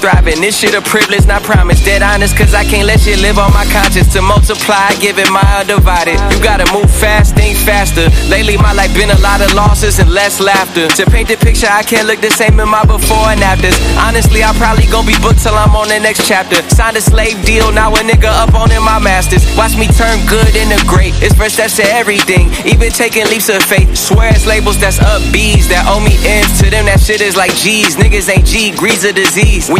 thriving. This shit a privilege, not promise. Dead honest, cause I can't let shit live on my conscience. To multiply, give it my undivided. You gotta move fast, think faster. Lately my life been a lot of losses and less laughter. To paint the picture, I can't look the same in my before and afters. Honestly, I probably gon' be booked till I'm on the next chapter. Signed a slave deal, now a nigga up on in my masters. Watch me turn good into great. It's first steps to everything, even taking leaps of faith. Swear it's labels that's up B's that owe me ends. To them that shit is like G's. Niggas ain't G, grease a disease.